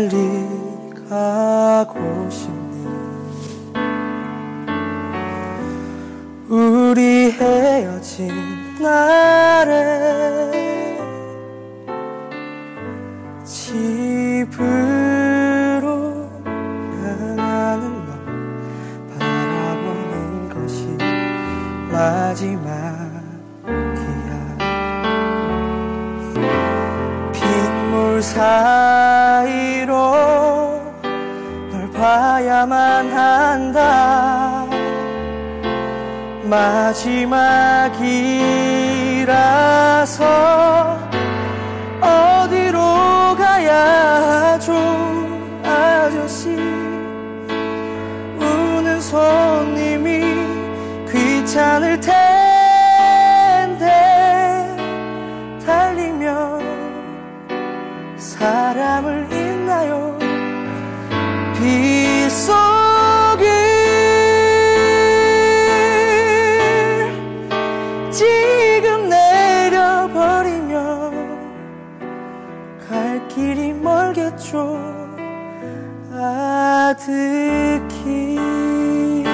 빨리 가고 싶니. 우리 헤어진 날에 집으로 향하는 너 바라보는 것이 마지막이야. 빗물 사이로 널 봐야만 한다. 마지막이라서 어디로 가야 하죠. 아저씨, 우는 손님이 귀찮을 텐데 달리면 사람을 잊나요. 빗속을 지금 내려버리면 갈 길이 멀겠죠. 아득히